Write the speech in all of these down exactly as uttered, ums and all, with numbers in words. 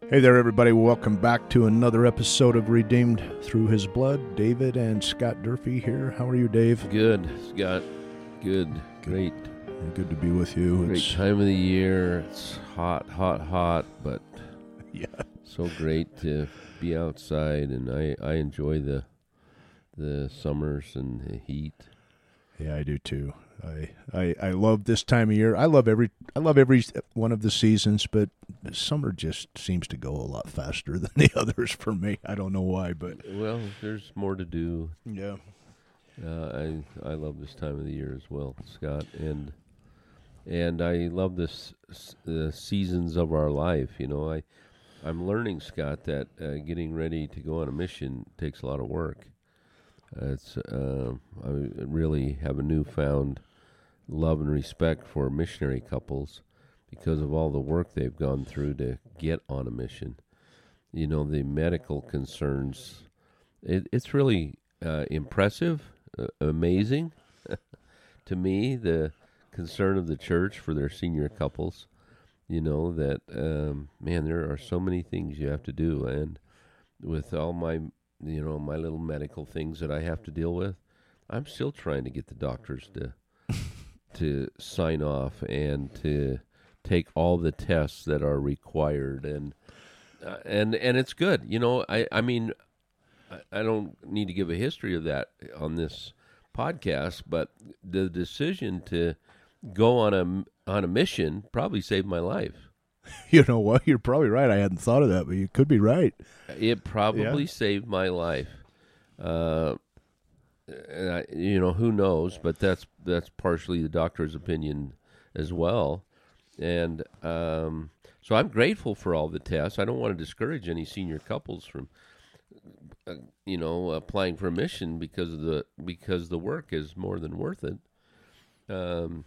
Hey there, everybody. Welcome back to another episode of Redeemed Through His Blood. David and Scott Durfee here. How are you, Dave? Good, Scott. Good. Great. Good to be with you. Great It's, time of the year. It's hot, hot, hot, but yeah, so great to be outside, and I, I enjoy the the summers and the heat. yeah, I do too. I, I I love this time of year. I love every I love every one of the seasons, but summer just seems to go a lot faster than the others for me. I don't know why, but Well, there's more to do. yeah, Uh, I I love this time of the year as well, Scott, and and I love this the seasons of our life. You know, I I'm learning, Scott, that uh, getting ready to go on a mission takes a lot of work. Uh, it's uh, I really have a newfound love and respect for missionary couples because of all the work they've gone through to get on a mission. You know, the medical concerns. It, it's really uh, impressive, uh, amazing to me, the concern of the church for their senior couples. You know, that, um, man, there are so many things you have to do. And with all my, you know, my little medical things that I have to deal with, I'm still trying to get the doctors to to sign off and to take all the tests that are required. And uh, and and it's good. You know, I, I mean, I, I don't need to give a history of that on this podcast, but the decision to go on a on a mission probably saved my life. you know what? You're probably right. I hadn't thought of that, but you could be right. It probably Yeah. saved my life. Uh, and I, you know, who knows? But that's that's partially the doctor's opinion as well. And um, so I'm grateful for all the tests. I don't want to discourage any senior couples from, uh, you know, applying for a mission because of the because the work is more than worth it. Um,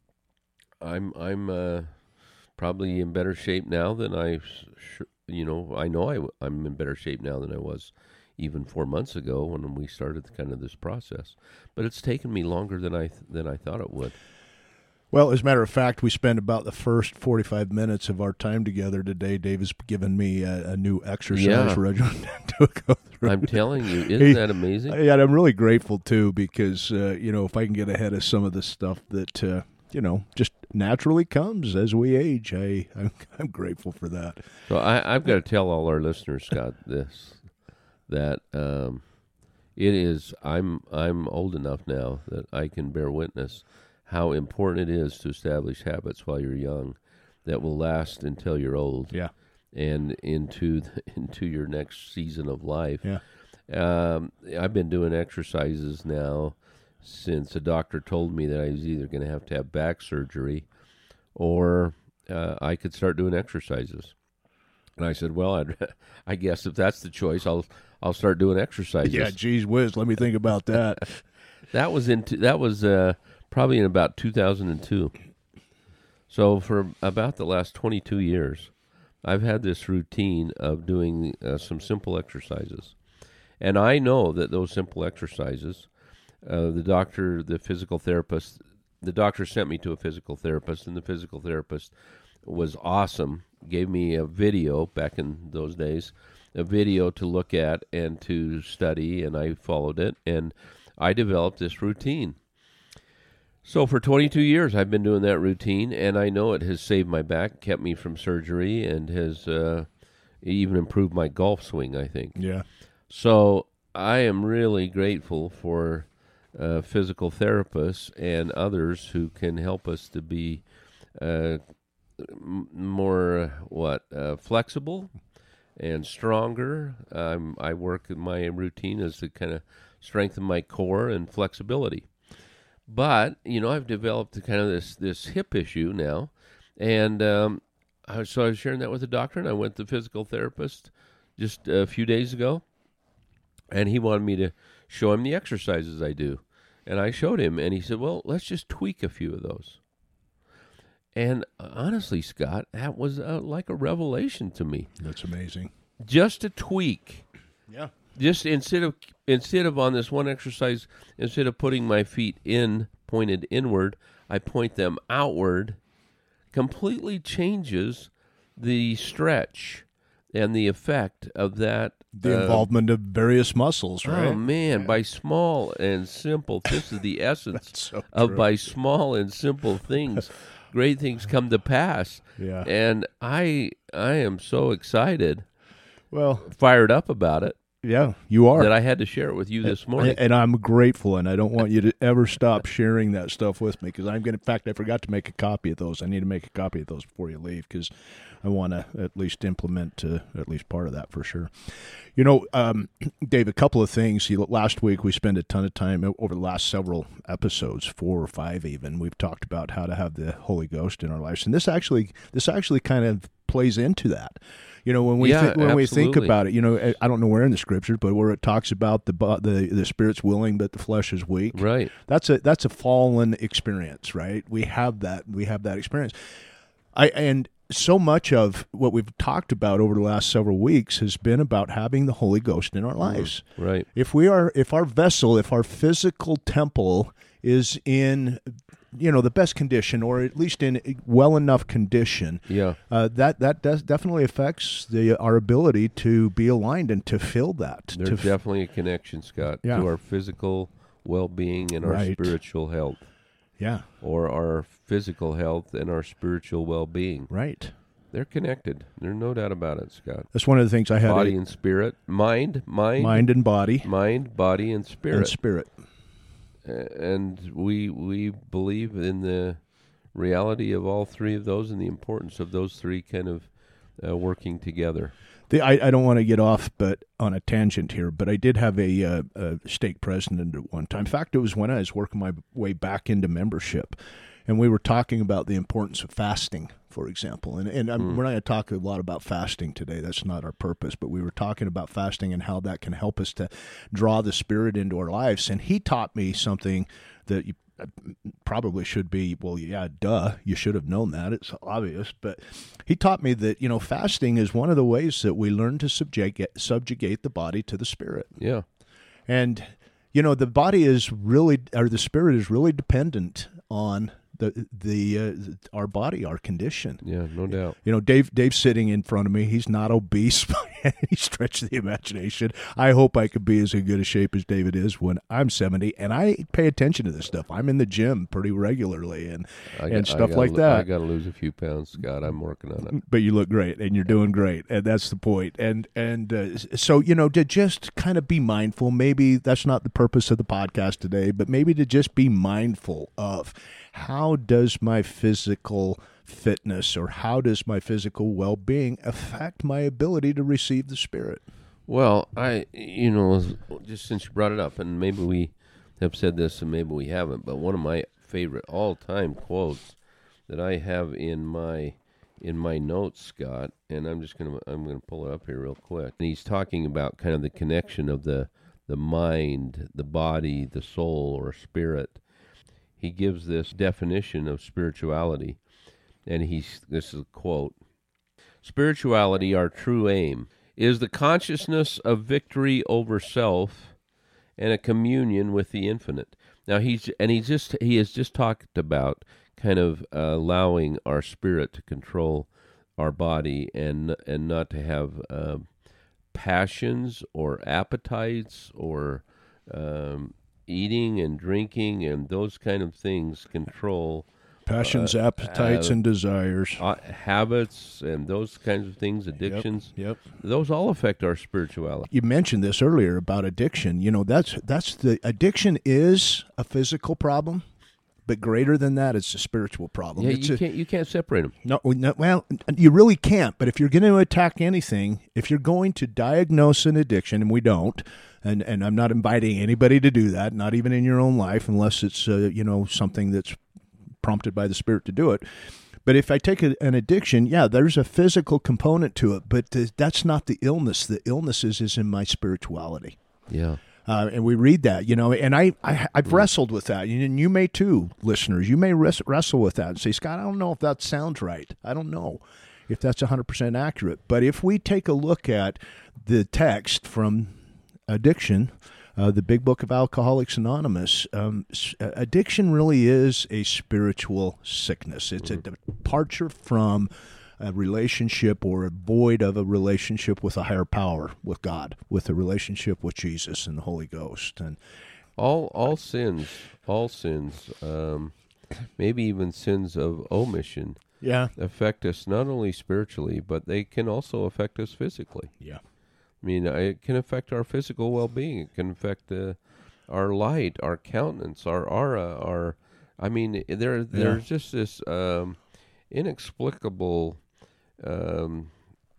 I'm I'm uh, probably in better shape now than I, sh- you know, I know I w- I'm in better shape now than I was even four months ago when we started kind of this process. But it's taken me longer than I th- than I thought it would. Well, as a matter of fact, we spent about the first forty-five minutes of our time together today. Dave has given me a, a new exercise Yeah. regimen to go through. I'm telling you, isn't He- that amazing? Yeah, and I'm really grateful too because uh, you know if I can get ahead of some of the stuff that uh, you know just naturally comes as we age, I I'm, I'm grateful for that. So I, I've got to tell all our listeners, Scott, this that um, it is. I'm I'm old enough now that I can bear witness how important it is to establish habits while you're young that will last until you're old. Yeah, And into the, into your next season of life. yeah, Um, I've been doing exercises now since a doctor told me that I was either going to have to have back surgery or uh, I could start doing exercises. And I said, well, I'd, I guess if that's the choice, I'll I'll start doing exercises. yeah. Geez whiz, let me think about that. That was in that was uh, probably in about two thousand two. So for about the last twenty-two years, I've had this routine of doing uh, some simple exercises. And I know that those simple exercises, uh, the doctor, the physical therapist, the doctor sent me to a physical therapist, and the physical therapist was awesome, gave me a video back in those days, a video to look at and to study, and I followed it, and I developed this routine. So for twenty-two years, I've been doing that routine, and I know it has saved my back, kept me from surgery, and has uh, even improved my golf swing, I think. Yeah, So I am really grateful for uh, physical therapists and others who can help us to be uh, m- more, uh, what, uh, flexible and stronger. Um, I work in my routine is to kind of strengthen my core and flexibility. But, you know, I've developed a kind of this, this hip issue now. And um, I, so I was sharing that with the doctor, and I went to the physical therapist just a few days ago. And he wanted me to show him the exercises I do. And I showed him, and he said, well, let's just tweak a few of those. And honestly, Scott, that was uh, like a revelation to me. that's amazing. Just a tweak. Yeah, Just instead of instead of on this one exercise, instead of putting my feet in, pointed inward, I point them outward, completely changes the stretch and the effect of that. The uh, involvement of various muscles, right? Oh, man, by small and simple, this is the essence so of true. by small and simple things, great things come to pass. Yeah. And I I am so excited, Well, fired up about it, yeah, you are. that I had to share it with you this morning. And I'm grateful, and I don't want you to ever stop sharing that stuff with me, because I'm going to, in fact, I forgot to make a copy of those. I need to make a copy of those before you leave, because I want to at least implement uh, at least part of that for sure. You know, um, Dave, a couple of things. You, last week we spent a ton of time over the last several episodes, four or five even. We've talked about how to have the Holy Ghost in our lives, and this actually, this actually kind of plays into that. You know, when we Yeah, think, when we think absolutely. about it, you know, I don't know where in the scriptures, but where it talks about the bo- the the spirit's willing, but the flesh is weak. Right. That's a that's a fallen experience, right? We have that we have that experience. I and so much of what we've talked about over the last several weeks has been about having the Holy Ghost in our lives. Right. If we are, if our vessel, if our physical temple is in, you know, the best condition, or at least in well enough condition, Yeah. uh, that that does definitely affects the our ability to be aligned and to fill that. There's to, definitely a connection, Scott, Yeah. to our physical well-being and our Right. spiritual health, yeah, or our physical health and our spiritual well-being. right. They're connected. There's no doubt about it, Scott. That's one of the things I had. Body a, and spirit, mind, mind, mind and body mind, body, and spirit. and spirit. A- and we we believe in the reality of all three of those and the importance of those three kind of uh, working together. The, I, I don't want to get off but on a tangent here, but I did have a, uh, a stake president at one time. In fact, it was when I was working my way back into membership, and we were talking about the importance of fasting, for example. And, and I'm, we're not going to talk a lot about fasting today. That's not our purpose. But we were talking about fasting and how that can help us to draw the Spirit into our lives. And he taught me something that you probably should be, well, yeah, duh, you should have known that. It's obvious. But he taught me that, you know, fasting is one of the ways that we learn to subjugate, subjugate the body to the Spirit. Yeah. And, you know, the body is really, or the Spirit is really dependent on the the uh, our body, our condition. Yeah, no doubt. You know, Dave Dave's sitting in front of me. He's not obese by any stretch of the imagination. I hope I could be as in good a shape as David is when I'm seventy, and I pay attention to this stuff. I'm in the gym pretty regularly and I and got- I stuff gotta like lo- that. I got to lose a few pounds, Scott. I'm working on it. But you look great, and you're doing great, and that's the point. And and uh, so, you know, to just kind of be mindful. Maybe that's not the purpose of the podcast today, but maybe to just be mindful of how does my physical fitness or how does my physical well-being affect my ability to receive the Spirit? Well, I, you know, just since you brought it up, and maybe we have said this and maybe we haven't, but one of my favorite all-time quotes that I have in my in my notes, Scott, and I'm just gonna I'm gonna pull it up here real quick. And he's talking about kind of the connection of the the mind, the body, the soul, or spirit. He gives this definition of spirituality, and he's this is a quote: "Spirituality, our true aim, is the consciousness of victory over self and a communion with the infinite." Now he's and he just he has just talked about kind of uh, allowing our spirit to control our body and and not to have uh, passions or appetites or um, eating and drinking and those kind of things control Passions, Uh, appetites, uh, and desires. uh, habits and those kinds of things, addictions. Yep. Those all affect our spirituality. You mentioned this earlier about addiction. You know, that's that's the addiction is a physical problem, but greater than that, it's a spiritual problem. Yeah, it's you a, can't you can't separate them. No, no, well, you really can't. But if you're going to attack anything, if you're going to diagnose an addiction, and we don't, and, and I'm not inviting anybody to do that, not even in your own life, unless it's uh, you know something that's prompted by the Spirit to do it. But if I take a, an addiction, yeah, there's a physical component to it, but th- that's not the illness. The illness is, is in my spirituality. Yeah. Uh, and we read that, you know, and I, I, I've wrestled with that, and you may too, listeners. You may res- wrestle with that and say, Scott, I don't know if that sounds right. I don't know if that's one hundred percent accurate. But if we take a look at the text from addiction, uh, the Big Book of Alcoholics Anonymous, um, s- addiction really is a spiritual sickness. It's a departure from a relationship or a void of a relationship with a higher power, with God, with a relationship with Jesus and the Holy Ghost. And all all sins, all sins, um, maybe even sins of omission, yeah, affect us not only spiritually, but they can also affect us physically. yeah, I mean, it can affect our physical well-being. It can affect uh, our light, our countenance, our aura, our. I mean, there there's yeah. just this um, inexplicable um,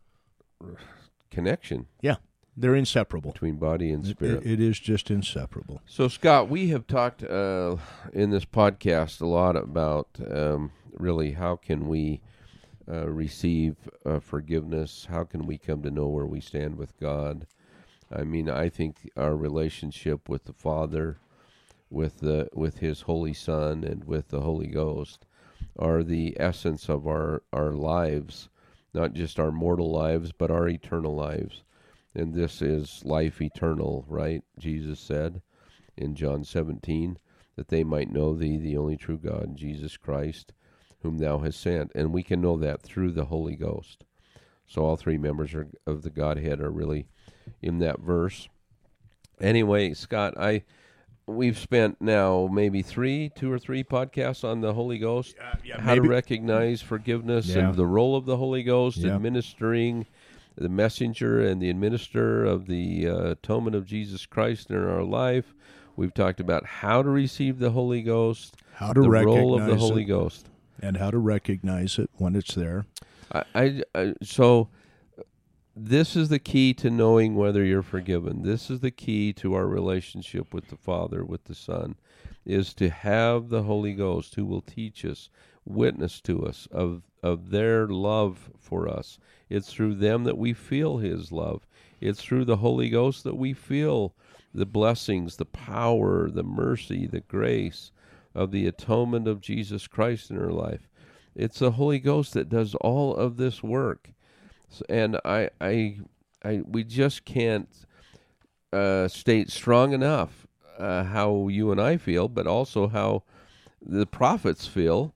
connection. Yeah, they're inseparable. Between body and spirit. It, it is just inseparable. So, Scott, we have talked uh, in this podcast a lot about um, really how can we uh, receive uh, forgiveness? How can we come to know where we stand with God? I mean, I think our relationship with the Father, with the with His Holy Son, and with the Holy Ghost are the essence of our, our lives, not just our mortal lives, but our eternal lives. And this is life eternal, right? Jesus said in John seventeen, that they might know thee, the only true God, Jesus Christ, whom thou hast sent. And we can know that through the Holy Ghost. So all three members are, of the Godhead are really in that verse. Anyway, Scott, I we've spent now maybe three, two or three podcasts on the Holy Ghost, Uh, yeah, how maybe. to recognize forgiveness Yeah. and the role of the Holy Ghost, Yeah. administering the messenger and the administrator of the uh, atonement of Jesus Christ in our life. We've talked about how to receive the Holy Ghost, How to the recognize role of the Holy it, Ghost. and how to recognize it when it's there. I, I, I so this is the key to knowing whether you're forgiven. This is the key to our relationship with the Father, with the Son, is to have the Holy Ghost who will teach us, witness to us of, of their love for us. It's through them that we feel His love. It's through the Holy Ghost that we feel the blessings, the power, the mercy, the grace of the atonement of Jesus Christ in our life. It's the Holy Ghost that does all of this work. And I, I, I, we just can't uh, state strong enough uh, how you and I feel, but also how the prophets feel,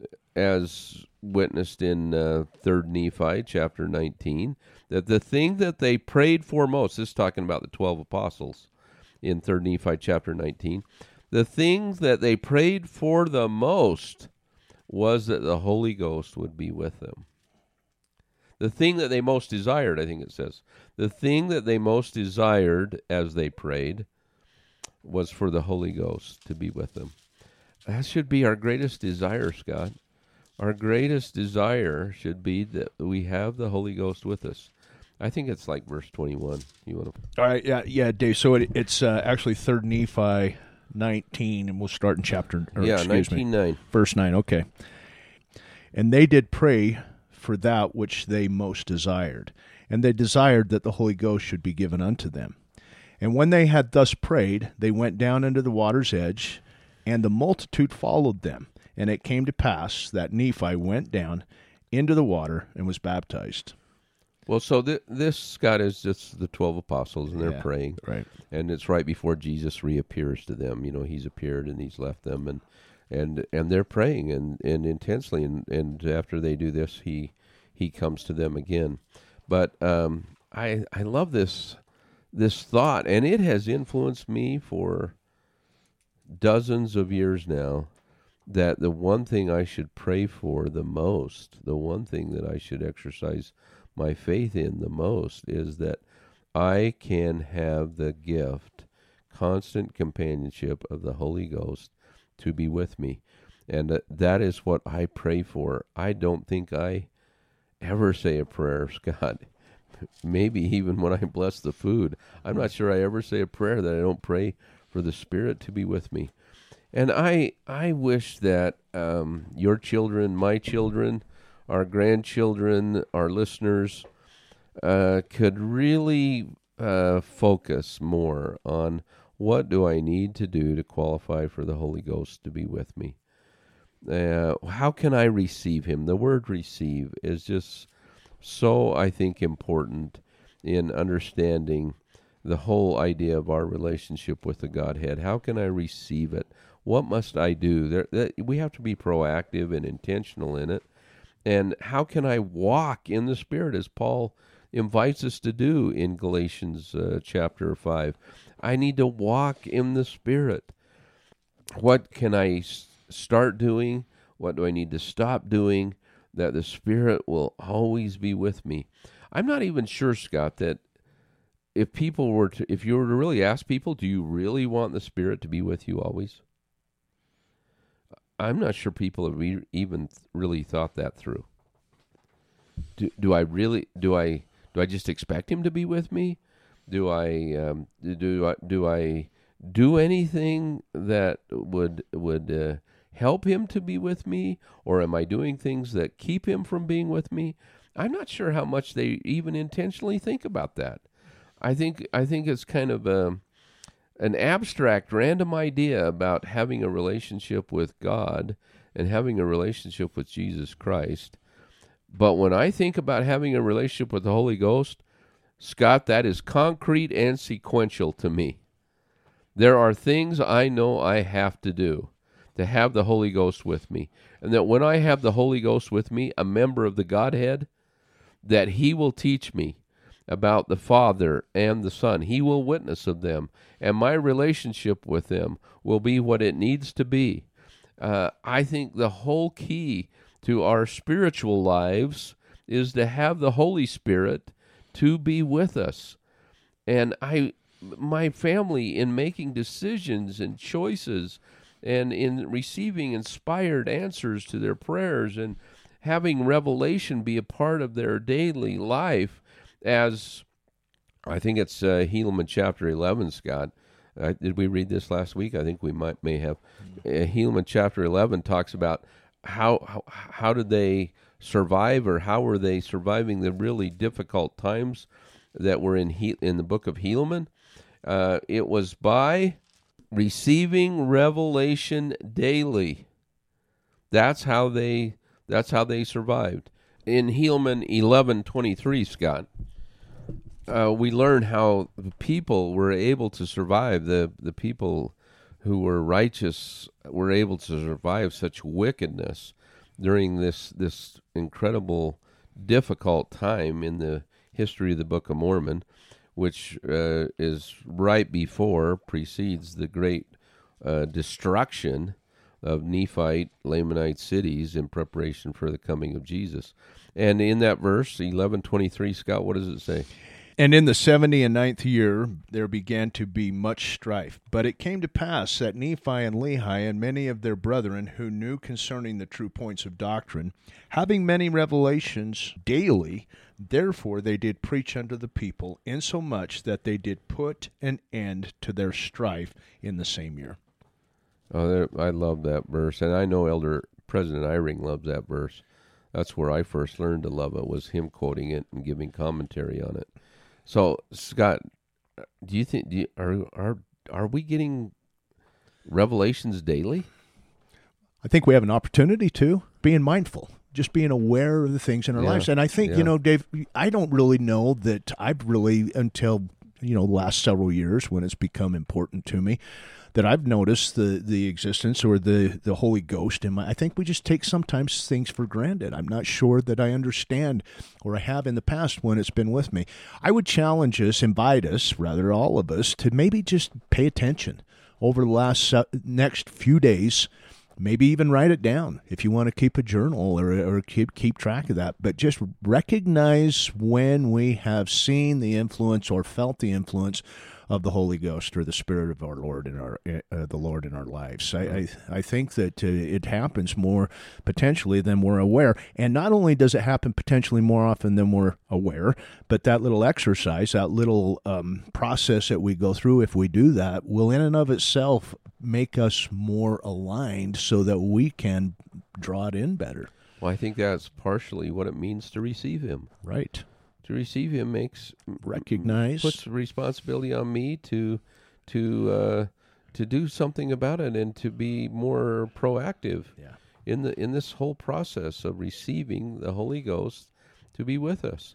as witnessed in uh, Third Nephi chapter nineteen, that the thing that they prayed for most, this is talking about the twelve apostles in Third Nephi chapter nineteen, the thing that they prayed for the most was that the Holy Ghost would be with them. The thing that they most desired, I think it says, the thing that they most desired as they prayed was for the Holy Ghost to be with them. That should be our greatest desire, Scott. Our greatest desire should be that we have the Holy Ghost with us. I think it's like verse twenty-one. You want to? All right, yeah, yeah, Dave. So it, it's uh, actually Third Nephi nineteen, and we'll start in chapter. Or, Yeah, excuse me, nineteen nine. verse nine. Okay. And they did pray for that which they most desired, and they desired that the Holy Ghost should be given unto them. And when they had thus prayed, they went down unto the water's edge, and the multitude followed them. And it came to pass that Nephi went down into the water and was baptized. Well, so th- this, Scott, is just the twelve apostles, and they're Yeah, praying. right. And it's right before Jesus reappears to them. You know, He's appeared and He's left them, and and and they're praying and, and intensely. And, and after they do this, He He comes to them again. But um, I I love this this thought, and it has influenced me for dozens of years now, that the one thing I should pray for the most, the one thing that I should exercise my faith in the most, is that I can have the gift, constant companionship of the Holy Ghost to be with me. And uh, that is what I pray for. I don't think I ever say a prayer, Scott. Maybe even when I bless the food. I'm not sure I ever say a prayer that I don't pray for the Spirit to be with me. And I I wish that um, your children, my children, our grandchildren, our listeners uh, could really uh, focus more on what do I need to do to qualify for the Holy Ghost to be with me. Uh, how can I receive Him? The word receive is just so, I think, important in understanding the whole idea of our relationship with the Godhead. How can I receive it? What must I do? There, that, we have to be proactive and intentional in it. And how can I walk in the Spirit as Paul invites us to do in Galatians uh, chapter five? I need to walk in the Spirit. What can I s- start doing? What do I need to stop doing that the Spirit will always be with me? I'm not even sure, Scott, that if people were to, if you were to really ask people, do you really want the Spirit to be with you always? I'm not sure people have e- even really thought that through. Do, do I really, do I, do I just expect Him to be with me? Do I, um, do I, do I do anything that would, would, uh, help Him to be with me? Or am I doing things that keep Him from being with me? I'm not sure how much they even intentionally think about that. I think, I think it's kind of a, an abstract, random idea about having a relationship with God and having a relationship with Jesus Christ. But when I think about having a relationship with the Holy Ghost, Scott, that is concrete and sequential to me. There are things I know I have to do to have the Holy Ghost with me. And that when I have the Holy Ghost with me, a member of the Godhead, that He will teach me about the Father and the Son. He will witness of them, and my relationship with them will be what it needs to be. Uh, I think the whole key to our spiritual lives is to have the Holy Spirit to be with us. And I, my family, in making decisions and choices and in receiving inspired answers to their prayers and having revelation be a part of their daily life, as I think it's uh, Helaman chapter eleven, Scott. Uh, did we read this last week? I think we might may have. Uh, Helaman chapter eleven talks about how, how how did they survive, or how were they surviving the really difficult times that were in he, in the book of Helaman. Uh, it was by receiving revelation daily. That's how they that's how they survived. In Helaman eleven twenty-three, Scott, uh, we learn how the people were able to survive. The the people who were righteous were able to survive such wickedness during this this incredible, difficult time in the history of the Book of Mormon, which uh, is right before, precedes the great uh, destruction of Nephite, Lamanite cities in preparation for the coming of Jesus. And in that verse, eleven twenty-three, Scott, what does it say? And in the seventy and ninth year there began to be much strife. But it came to pass that Nephi and Lehi and many of their brethren who knew concerning the true points of doctrine, having many revelations daily, therefore they did preach unto the people, insomuch that they did put an end to their strife in the same year. Oh, there, I love that verse, and I know Elder President Eyring loves that verse. That's where I first learned to love it, was him quoting it and giving commentary on it. So, Scott, do you think do you, are are are we getting revelations daily? I think we have an opportunity to, being mindful, just being aware of the things in our Yeah, lives. And I think, yeah. you know, Dave, I don't really know that I've really, until, you know, the last several years when it's become important to me, that I've noticed the, the existence or the, the Holy Ghost in my, I think we just take sometimes things for granted. I'm not sure that I understand, or I have in the past when it's been with me. I would challenge us, invite us, rather all of us, to maybe just pay attention over the last uh, next few days. Maybe even write it down if you want to keep a journal or, or keep keep track of that. But just recognize when we have seen the influence or felt the influence of the Holy Ghost or the Spirit of our Lord in our uh, the Lord in our lives. I I, I think that uh, it happens more potentially than we're aware. And not only does it happen potentially more often than we're aware, but that little exercise, that little um, process that we go through, if we do that, will in and of itself make us more aligned so that we can draw it in better. Well, I think that's partially what it means to receive Him. Right. To receive Him makes recognize puts responsibility on me to to uh, to do something about it and to be more proactive yeah. in the in this whole process of receiving the Holy Ghost to be with us.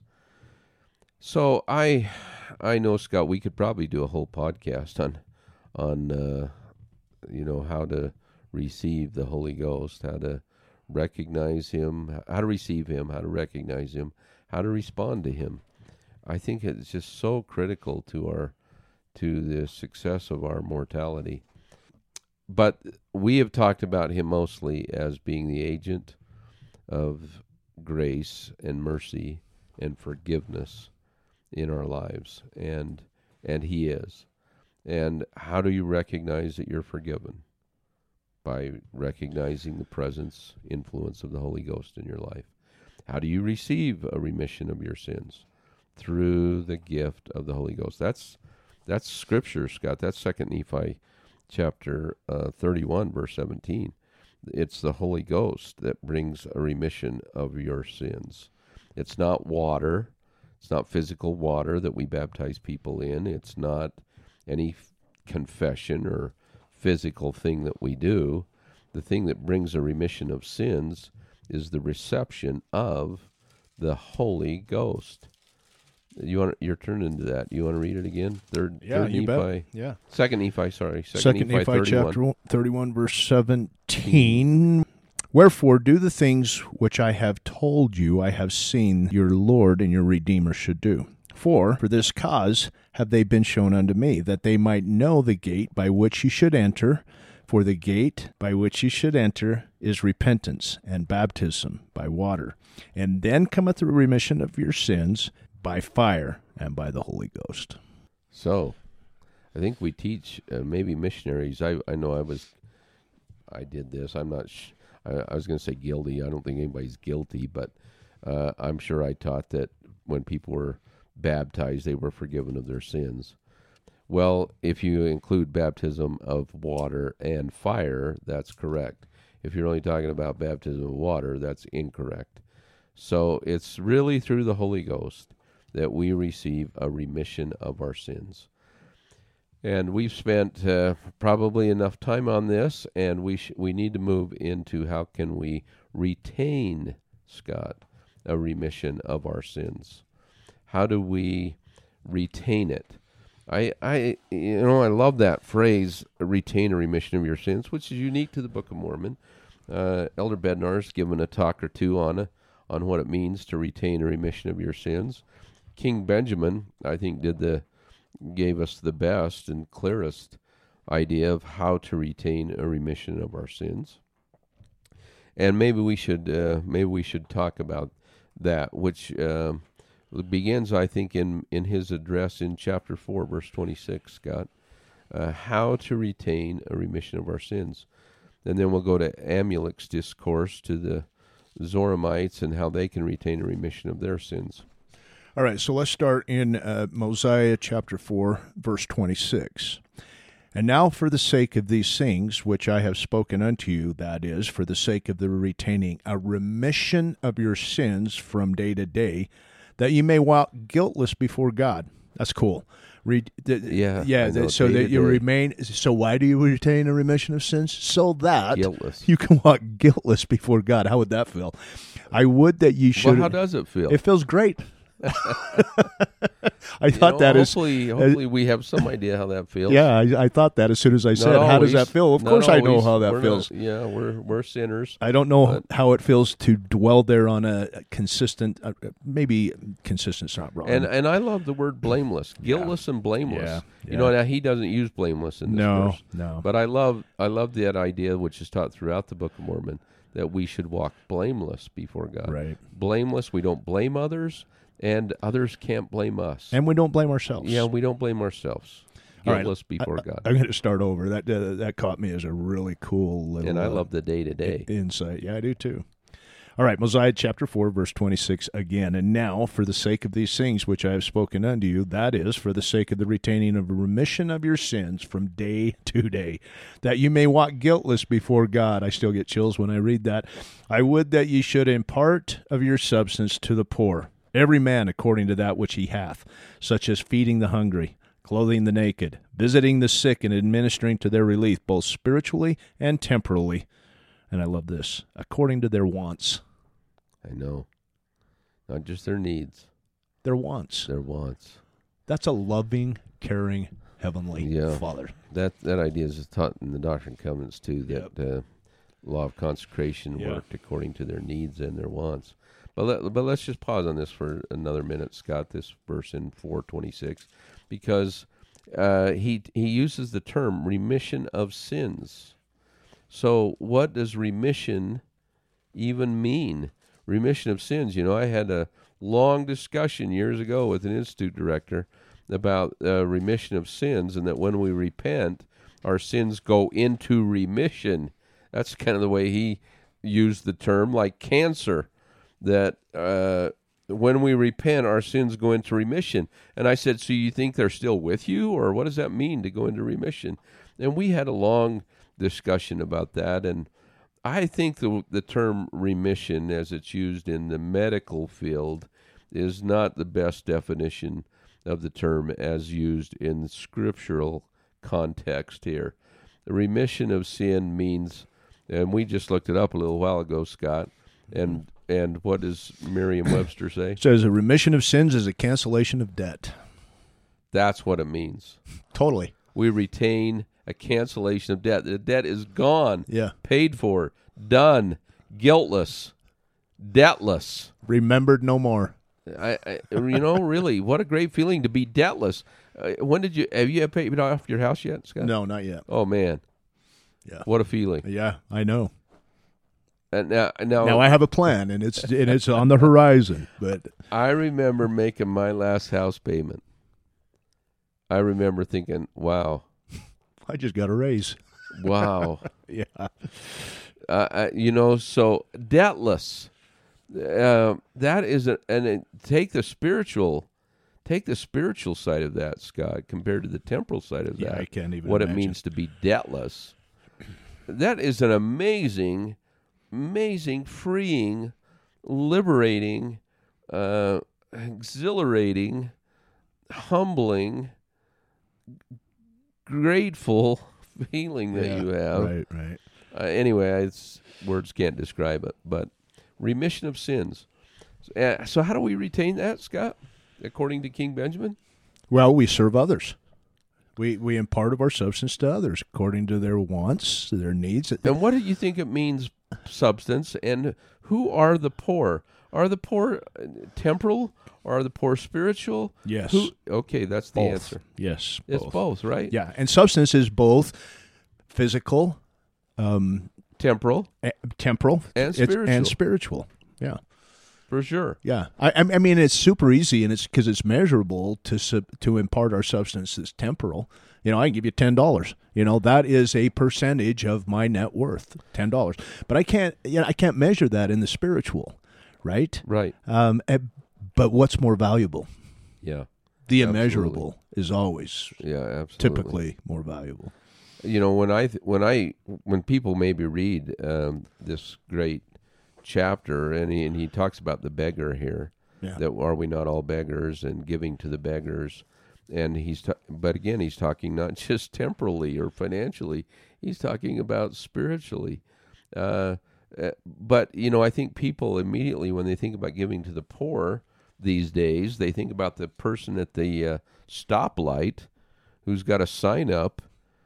So I I know, Scott, we could probably do a whole podcast on on uh, you know how to receive the Holy Ghost, how to recognize him, how to receive him, how to recognize him, how to respond to him. I think it's just so critical to our to the success of our mortality. But we have talked about him mostly as being the agent of grace and mercy and forgiveness in our lives, and and he is. And how do you recognize that you're forgiven? By recognizing the presence, influence of the Holy Ghost in your life. How do you receive a remission of your sins? Through the gift of the Holy Ghost. That's that's Scripture, Scott. That's Second Nephi chapter uh, thirty-one, verse seventeen. It's the Holy Ghost that brings a remission of your sins. It's not water. It's not physical water that we baptize people in. It's not any f- confession or physical thing that we do. The thing that brings a remission of sins is the reception of the Holy Ghost. You want you're turning to that. You want to read it again? Third, Yeah, third you Nephi. bet. Yeah. Second Nephi, sorry. Second, Second Nephi, Nephi thirty-one. chapter thirty-one, verse seventeen. Wherefore, do the things which I have told you I have seen your Lord and your Redeemer should do. For, for this cause have they been shown unto me, that they might know the gate by which ye should enter. For the gate by which ye should enter is repentance and baptism by water. And then cometh the remission of your sins by fire and by the Holy Ghost. So, I think we teach uh, maybe missionaries. I I know I was, I did this. I'm not. Sh- I, I was going to say guilty. I don't think anybody's guilty, but uh, I'm sure I taught that when people were baptized, they were forgiven of their sins. Well, if you include baptism of water and fire, that's correct. If you're only talking about baptism of water, that's incorrect. So it's really through the Holy Ghost that we receive a remission of our sins. And we've spent uh, probably enough time on this, and we sh- we need to move into how can we retain, Scott, a remission of our sins. How do we retain it? I, I, you know, I love that phrase, retain a remission of your sins, which is unique to the Book of Mormon. Uh, Elder Bednar's given a talk or two on a, on what it means to retain a remission of your sins. King Benjamin, I think, did the gave us the best and clearest idea of how to retain a remission of our sins. And maybe we should uh, maybe we should talk about that, which uh, begins, I think, in, in his address in chapter four, verse twenty-six, Scott, uh, how to retain a remission of our sins. And then we'll go to Amulek's discourse to the Zoramites and how they can retain a remission of their sins. All right, so let's start in uh, Mosiah chapter four, verse twenty-six. And now for the sake of these things which I have spoken unto you, that is, for the sake of the retaining a remission of your sins from day to day, that you may walk guiltless before God. That's cool. Re- th- Yeah, yeah. I know, th- so day that to you day. remain. So why do you retain a remission of sins? So that Guiltless. you can walk guiltless before God. How would that feel? I would that you should. Well, how does it feel? It feels great. I You thought know, that is. hopefully, hopefully we have some idea how that feels. Yeah, I, I thought that as soon as I said, Not "How does always. that feel?" Of Not course, I know always. how that We're feels. not- yeah, we're we're sinners. I don't know But- how it feels to dwell there on a consistent, uh, maybe consistent's not wrong. And and I love the word blameless, guiltless and blameless. Yeah, You know, yeah. now he doesn't use blameless in this no, verse, no. but I love I love that idea, which is taught throughout the Book of Mormon, that we should walk blameless before God. Right. Blameless. We don't blame others, and others can't blame us. And we don't blame ourselves. yeah, we don't blame ourselves. All right. Guiltless before I, God. I'm going to start over. That uh, that caught me as a really cool little. and I uh, love the day to day. insight. Yeah, I do too. All right, Mosiah chapter four, verse twenty-six again. And now, for the sake of these things which I have spoken unto you, that is, for the sake of the retaining of a remission of your sins from day to day, that you may walk guiltless before God. I still get chills when I read that. I would that ye should impart of your substance to the poor, every man according to that which he hath, such as feeding the hungry, clothing the naked, visiting the sick, and administering to their relief, both spiritually and temporally. And I love this, according to their wants. I know. Not just their needs, Their wants. their wants. That's a loving, caring, heavenly Yeah. Father. That that idea is taught in the Doctrine and Covenants too. That uh, law of consecration Yeah. worked according to their needs and their wants. But let, but let's just pause on this for another minute, Scott. This verse in four twenty-six, because uh, he he uses the term remission of sins. So what does remission even mean? Remission of sins. You know, I had a long discussion years ago with an institute director about uh, remission of sins, and that when we repent, our sins go into remission. That's kind of the way he used the term, like cancer, that uh, when we repent, our sins go into remission. And I said, so you think they're still with you, or what does that mean to go into remission? And we had a long discussion about that, and I think the the term remission, as it's used in the medical field, is not the best definition of the term as used in the scriptural context here. The remission of sin means, and we just looked it up a little while ago, Scott, and and what does Merriam-Webster say? It says a remission of sins is a cancellation of debt. That's what it means. Totally. We retain a cancellation of debt. The debt is gone, Yeah. paid for, done, guiltless, debtless. Remembered no more. I, I you know, really, what a great feeling to be debtless. Uh, when did you have you paid off your house yet, Scott? No, not yet. Oh man, Yeah. what a feeling! Yeah, I know. And now, now, Now I have a plan, and it's and it's on the horizon. But I remember making my last house payment. I remember thinking, "Wow, I just got a raise. wow." Yeah. Uh, uh, you know, so debtless. Uh, that is, a, and it, take the spiritual, take the spiritual side of that, Scott, compared to the temporal side of Yeah, that. I can't even what imagine. it means to be debtless. That is an amazing, amazing, freeing, liberating, uh, exhilarating, humbling, grateful feeling that Yeah, you have. Right, right. Uh, anyway, it's, words can't describe it, but remission of sins. Uh, so how do we retain that, Scott, according to King Benjamin? Well, we serve others. We we impart of our substance to others according to their wants, their needs. And what do you think it means, substance, and who are the poor? Are the poor uh, temporal, or are the poor spiritual? Yes. Who? Okay, that's the Both. answer. Yes, It's both. both, right? Yeah, and substance is both physical, um, Temporal, eh, temporal, And it's- spiritual. and spiritual. Yeah. for sure. Yeah, I, I mean it's super easy, and it's because it's measurable to sub, to impart our substance that's temporal. You know, I can give you ten dollars. You know, that is a percentage of my net worth, ten dollars. But I can't, you know, I can't measure that in the spiritual, right? Right. Um, eh, but what's more valuable? Yeah. The Absolutely. immeasurable is always Yeah, absolutely. typically more valuable. You know, when I th- when I when people maybe read um, this great chapter, and he and he talks about the beggar here, Yeah. that are we not all beggars, and giving to the beggars, and he's ta- but again he's talking not just temporally or financially, he's talking about spiritually. Uh, uh, but you know, I think people immediately when they think about giving to the poor these days, they think about the person at the uh, stoplight who's got a sign up.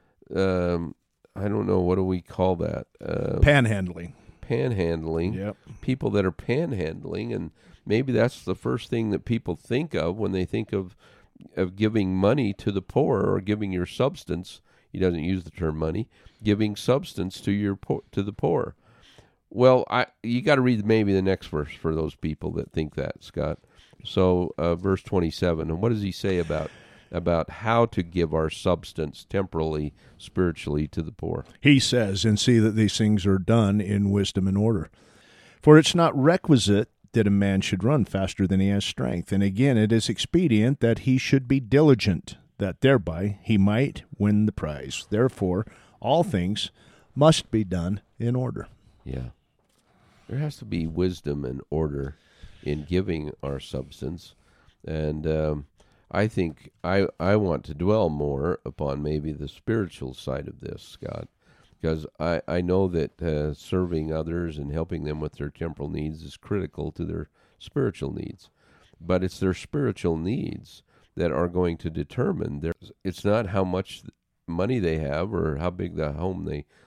Um, I don't know, what do we call that? Uh, Panhandling. panhandling. Yep. People that are panhandling, and maybe that's the first thing that people think of when they think of of giving money to the poor, or giving your substance. He doesn't use the term money. Giving substance to your po- to the poor. Well, I you got to read maybe the next verse for those people that think that, Scott. So, uh, verse twenty-seven, and what does he say about about how to give our substance temporally, spiritually to the poor? He says, and see that these things are done in wisdom and order. For it's not requisite that a man should run faster than he has strength. And again, it is expedient that he should be diligent, that thereby he might win the prize. Therefore, all things must be done in order. Yeah. There has to be wisdom and order in giving our substance. And um, I think I, I want to dwell more upon maybe the spiritual side of this, Scott, because I, I know that uh, serving others and helping them with their temporal needs is critical to their spiritual needs. But it's their spiritual needs that are going to determine their, it's not how much money they have or how big the home they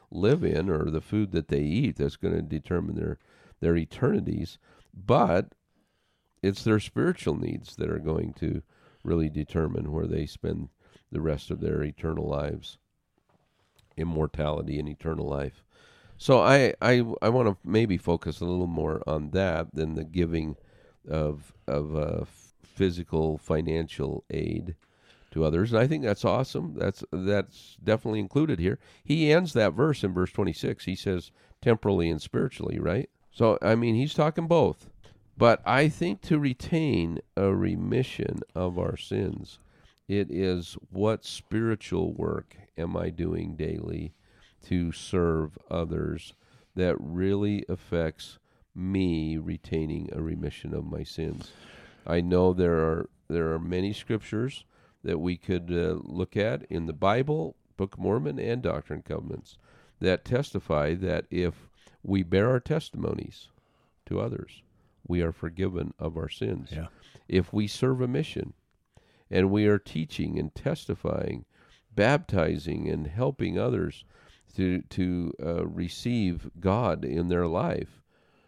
live in or the food that they eat that's going to determine their their eternities, but it's their spiritual needs that are going to really determine where they spend the rest of their eternal lives, immortality and eternal life. So I I, I want to maybe focus a little more on that than the giving of of uh, physical financial aid to others. And I think that's awesome. That's that's definitely included here. He ends that verse in verse twenty-six. He says temporally and spiritually, right? So, I mean, he's talking both. But I think to retain a remission of our sins, it is what spiritual work am I doing daily to serve others that really affects me retaining a remission of my sins. I know there are there are many scriptures that we could uh, look at in the Bible, Book of Mormon, and Doctrine and Covenants that testify that if we bear our testimonies to others, we are forgiven of our sins. Yeah. If we serve a mission and we are teaching and testifying, baptizing and helping others to to uh, receive God in their life,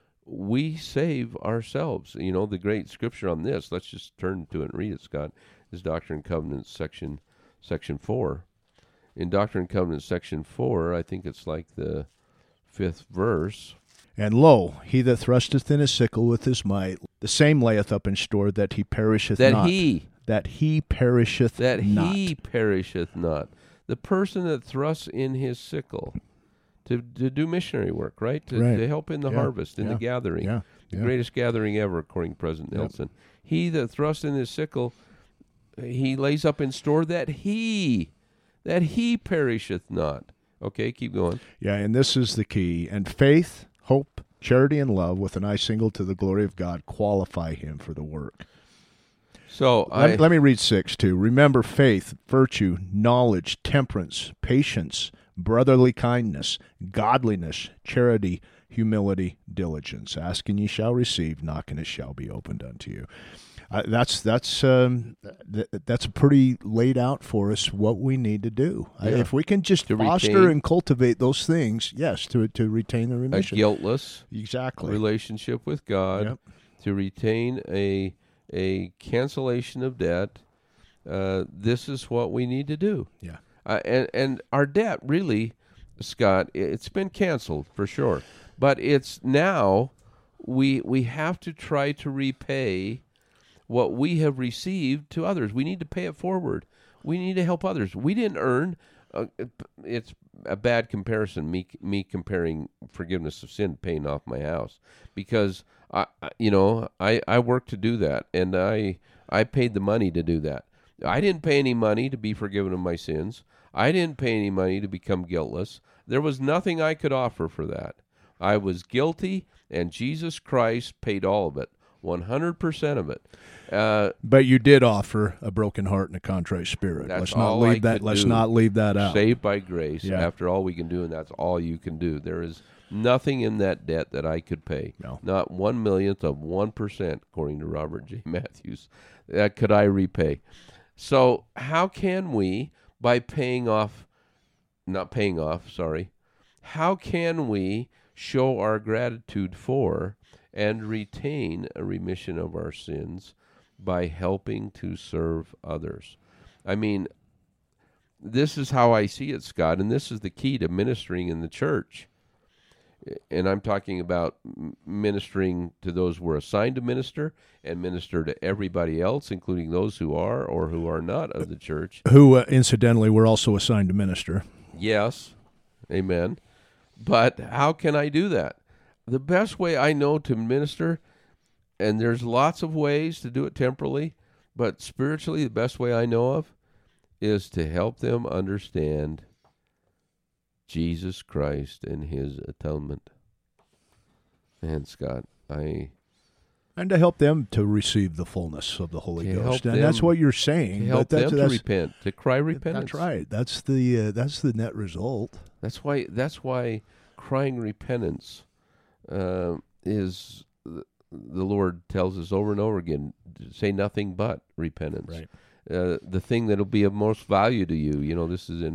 we save ourselves. You know, the great scripture on this, let's just turn to it and read it, Scott, is Doctrine and Covenants section section four. In Doctrine and Covenants section four, I think it's like the fifth verse. And lo, he that thrusteth in his sickle with his might, the same layeth up in store that he perisheth That not. he, That he perisheth that not. he perisheth not. The person that thrusts in his sickle to to do missionary work, right? To, Right. to help in the Yeah. harvest, in Yeah. the gathering. Yeah. The Yeah. greatest gathering ever, according to President Yep. Nelson. He that thrusts in his sickle, he lays up in store that he, that he perisheth not. Okay, keep going. Yeah, and this is the key. And faith, hope, charity, and love, with an eye single to the glory of God, qualify him for the work. So Let, I let me read six, too. Remember faith, virtue, knowledge, temperance, patience, brotherly kindness, godliness, charity, humility, diligence. Ask and ye shall receive, knock and it shall be opened unto you. Uh, that's that's um, th- that's pretty laid out for us what we need to do. Uh, Yeah. if we can just To foster retain- and cultivate those things, yes, to to retain the a remission. guiltless Exactly. relationship with God, Yep. to retain a a cancellation of debt. Uh, this is what we need to do. Yeah. Uh, and and our debt really, Scott, it's been canceled for sure, but it's now we we have to try to repay what we have received to others. We need to pay it forward. We need to help others. We didn't earn. Uh, it's a bad comparison. Me me comparing forgiveness of sin, paying off my house, because I, I you know I I worked to do that, and I I paid the money to do that. I didn't pay any money to be forgiven of my sins. I didn't pay any money to become guiltless. There was nothing I could offer for that. I was guilty, and Jesus Christ paid all of it, one hundred percent of it. Uh, But you did offer a broken heart and a contrite spirit. That's let's not all leave I that. could Let's do. not leave that out. saved by grace, Yeah. after all we can do, and that's all you can do. There is nothing in that debt that I could pay. No. Not one millionth of one percent, according to Robert J. Matthews, that could I repay. So how can we, by paying off, not paying off, sorry, how can we show our gratitude for and retain a remission of our sins by helping to serve others? I mean, this is how I see it, Scott, and this is the key to ministering in the church. And I'm talking about m- ministering to those who are assigned to minister and minister to everybody else, including those who are or who are not of the church. Who, uh, incidentally, were also assigned to minister. Yes, amen. But how can I do that? The best way I know to minister, and there's lots of ways to do it temporally, but spiritually, the best way I know of is to help them understand Jesus Christ and his atonement. And Scott, I And to help them to receive the fullness of the Holy To Ghost, help and that's them- what you're to saying. help but that's, them to that's, repent, to cry repentance. That's right. That's the uh, that's the net result. That's why. That's why crying repentance uh, is the Lord tells us over and over again. Say nothing but repentance. Right. Uh, the thing that'll be of most value to you. You know, this is in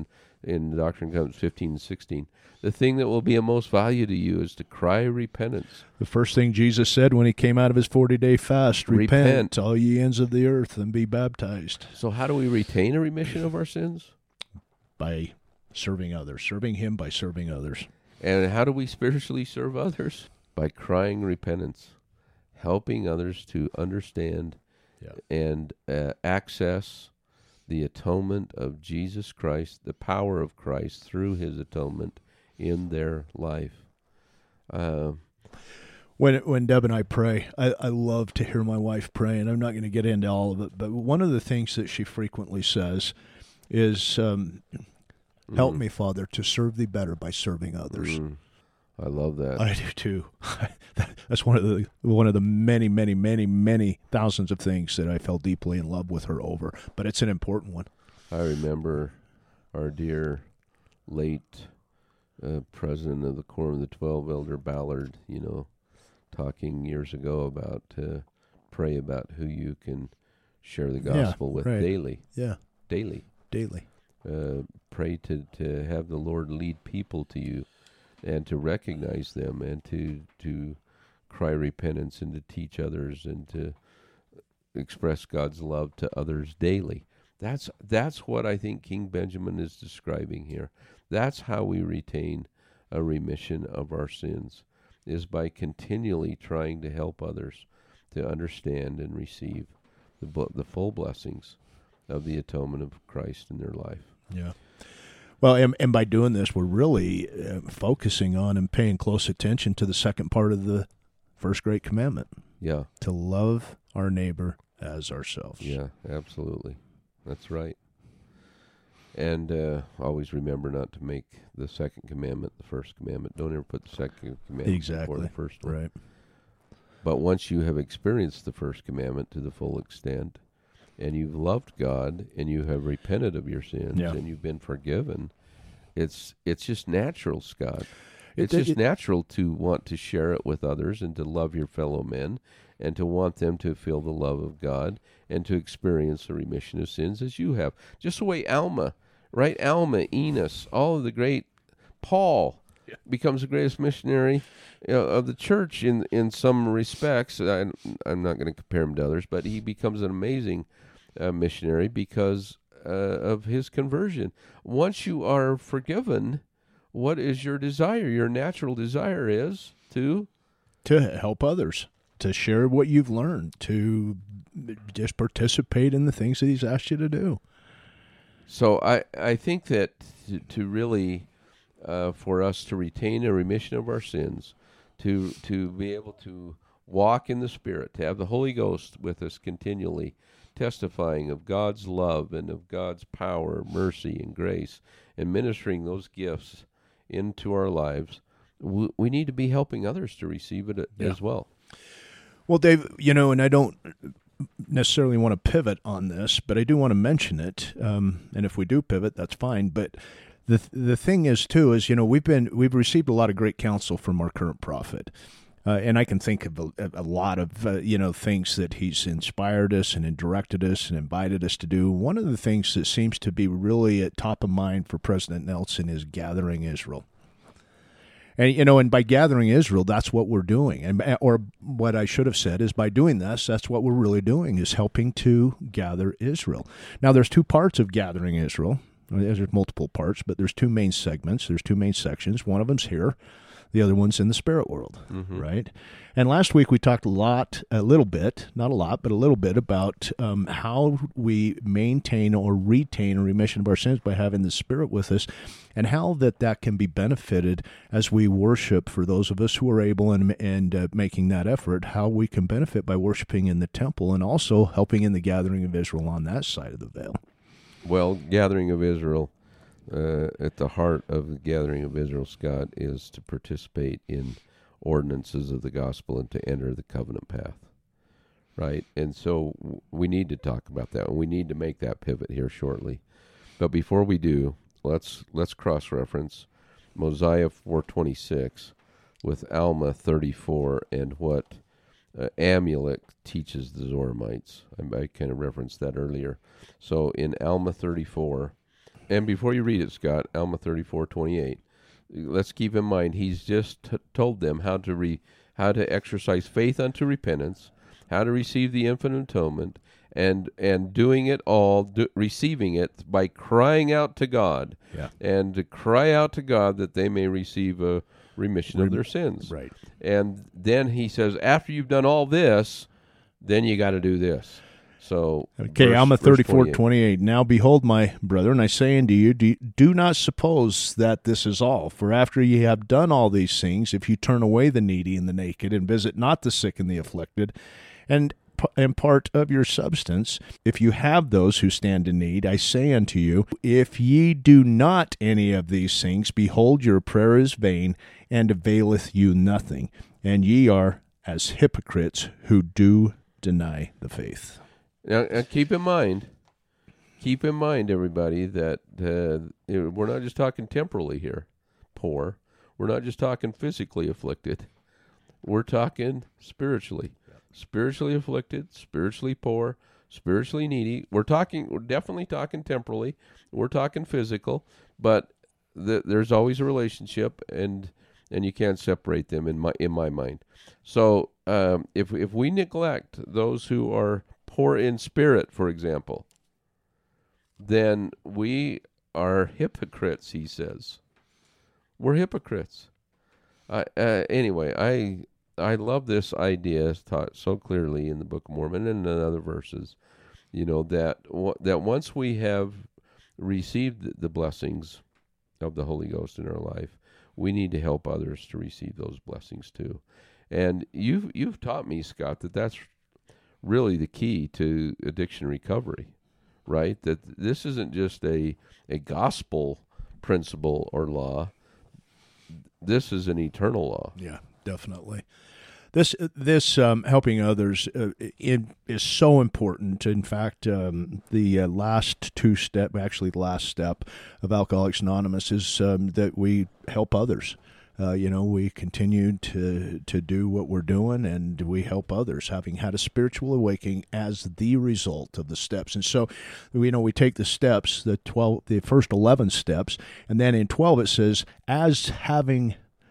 in Doctrine and Covenants fifteen and sixteen. The thing that will be of most value to you is to cry repentance. The first thing Jesus said when he came out of his forty-day fast, repent, repent, all ye ends of the earth, and be baptized. So how do we retain a remission of our sins? By serving others, serving him by serving others. And how do we spiritually serve others? By crying repentance, helping others to understand yeah. and uh, access the atonement of Jesus Christ, the power of Christ through his atonement in their life. Uh, when when Deb and I pray, I, I love to hear my wife pray, and I'm not going to get into all of it, but one of the things that she frequently says is, um, help mm. me, Father, to serve thee better by serving others. Mm. I love that. I do too. That's one of the one of the many, many, many, many thousands of things that I fell deeply in love with her over. But it's an important one. I remember our dear late uh, president of the Quorum of the Twelve, Elder Ballard, you know, talking years ago about uh, pray about who you can share the gospel yeah, with right. daily. Yeah, daily, daily. Uh, pray to to have the Lord lead people to you, and to recognize them, and to to cry repentance, and to teach others, and to express God's love to others daily. That's that's what I think King Benjamin is describing here. That's how we retain a remission of our sins, is by continually trying to help others to understand and receive the the full blessings of the atonement of Christ in their life. Yeah. Well, and, and by doing this, we're really uh, focusing on and paying close attention to the second part of the first great commandment. Yeah. To love our neighbor as ourselves. Yeah, absolutely. That's right. And uh, always remember not to make the second commandment the first commandment. Don't ever put the second commandment exactly. before the first one. Right. But once you have experienced the first commandment to the full extent, and you've loved God, and you have repented of your sins, yeah. and you've been forgiven, it's it's just natural, Scott. It's it, just it, natural to want to share it with others, and to love your fellow men, and to want them to feel the love of God, and to experience the remission of sins as you have. Just the way Alma, right? Alma, Enos, all of the great, Paul yeah. becomes the greatest missionary you know, of the church in, in some respects. I, I'm not going to compare him to others, but he becomes an amazing uh, missionary because uh, of his conversion. Once you are forgiven, what is your desire? Your natural desire is to? To help others, to share what you've learned, to just participate in the things that he's asked you to do. So I, I think that to, to really, uh, for us to retain a remission of our sins, to to be able to walk in the Spirit, to have the Holy Ghost with us continually, testifying of God's love and of God's power, mercy, and grace, and ministering those gifts into our lives, we, we need to be helping others to receive it yeah. as well. Well, Dave, you know, and I don't necessarily want to pivot on this, but I do want to mention it. Um, and if we do pivot, that's fine. But the the thing is, too, is, you know, we've been we've received a lot of great counsel from our current prophet. Uh, and I can think of a, a lot of, uh, you know, things that he's inspired us and directed us and invited us to do. One of the things that seems to be really at top of mind for President Nelson is gathering Israel. And, you know, and by gathering Israel, that's what we're doing. And or what I should have said is by doing this, that's what we're really doing, is helping to gather Israel. Now, there's two parts of gathering Israel. There's multiple parts, but there's two main segments. There's two main sections. One of them's here. The other one's in the spirit world, mm-hmm. right? And last week we talked a lot, a little bit, not a lot, but a little bit about um, how we maintain or retain a remission of our sins by having the Spirit with us, and how that, that can be benefited as we worship. For those of us who are able and, and uh, making that effort, how we can benefit by worshiping in the temple and also helping in the gathering of Israel on that side of the veil. Well, gathering of Israel, uh, at the heart of the gathering of Israel, Scott, is to participate in ordinances of the gospel and to enter the covenant path, right? And so w- we need to talk about that, and we need to make that pivot here shortly. But before we do, let's let's cross-reference Mosiah four twenty-six with Alma thirty-four and what uh, Amulek teaches the Zoramites. I, I kind of referenced that earlier. So in Alma thirty-four, and before you read it, Scott, Alma thirty-four twenty-eight, let's keep in mind he's just t- told them how to re- how to exercise faith unto repentance, how to receive the infinite atonement, and and doing it all, do, receiving it by crying out to God, yeah. and to cry out to God that they may receive a remission Rem- of their sins. Right. And then he says, after you've done all this, then you got to do this. So, okay, verse, Alma verse thirty-four twenty-eight. twenty-eight. Now behold, my brethren, I say unto you, do, do not suppose that this is all. For after ye have done all these things, if you turn away the needy and the naked, and visit not the sick and the afflicted, and and part of your substance, if you have those who stand in need, I say unto you, if ye do not any of these things, behold, your prayer is vain, and availeth you nothing. And ye are as hypocrites who do deny the faith. Now, now keep in mind, keep in mind, everybody, that uh, we're not just talking temporally here, poor. We're not just talking physically afflicted. We're talking spiritually. Spiritually afflicted, spiritually poor, spiritually needy. We're talking. We're definitely talking temporally. We're talking physical, but the, there's always a relationship, and and you can't separate them in my in my mind. So um, if if we neglect those who are poor in spirit, for example, then we are hypocrites. He says, we're hypocrites. Uh, uh, anyway, I. I love this idea taught so clearly in the Book of Mormon and in other verses, you know, that that once we have received the blessings of the Holy Ghost in our life, we need to help others to receive those blessings too. And you've, you've taught me, Scott, that that's really the key to addiction recovery, right? That this isn't just a, a gospel principle or law. This is an eternal law. Yeah, definitely. This this um, helping others uh, in, is so important. In fact, um, the uh, last two step, actually the last step of Alcoholics Anonymous is um, that we help others. Uh, you know, we continue to to do what we're doing, and we help others, having had a spiritual awakening as the result of the steps. And so, you know, we take the steps, the twelve, the first eleven steps, and then in twelve it says, as having